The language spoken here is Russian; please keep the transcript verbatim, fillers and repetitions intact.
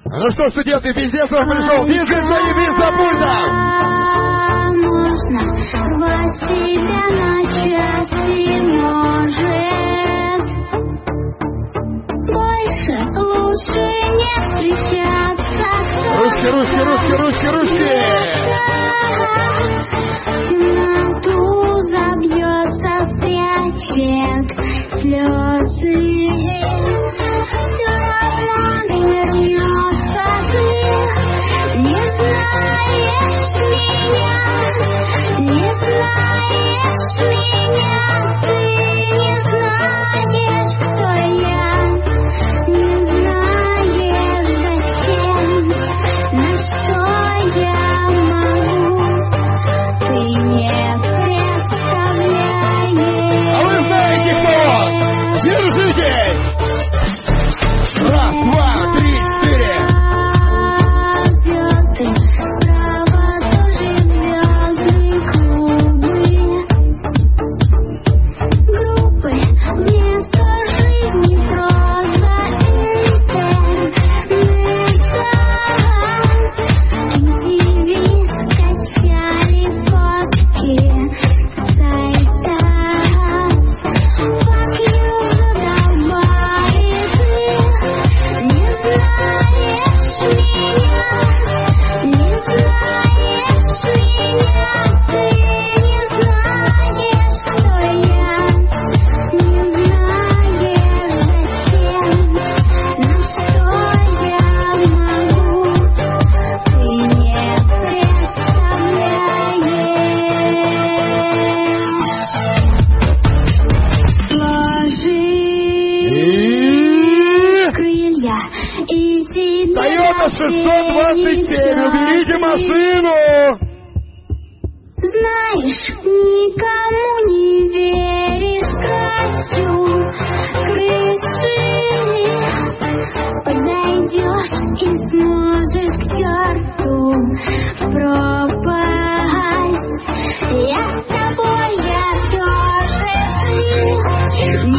Ну что, студенты, пиздец вам пришел. Диджей заебись за пультом. Можно рвать себя на части, может. Больше лучше не встречаться. Ручки, ручки, ручки, ручки, ручки. В темноту забьется, спрячет слезы. Все равно вернется ты. Не знаешь меня, не знаешь меня. Ты не знаешь, кто я. Не знаешь, зачем, на что я могу. Ты не представляешь. А вы знаете, кто он? Держитесь! Раз, два, три, четыре. Звезды, справа тоже звездные клубы. Группы вместо жизни просто интернета. эм ти ви скачали фотки с сайта. Fuck you, задолбали ты. Не знаешь меня, не знаешь меня. Ты не знаешь, кто я. Не знаешь, зачем, на что я могу. Ты не представляешь. Сложи И... крылья и тебе Тойота шестьсот двадцать семь, уберите машину! Знаешь, никому не веришь, красю крыши. Подойдешь и сможешь к черту в пропасть. Я с тобой, я тоже ты.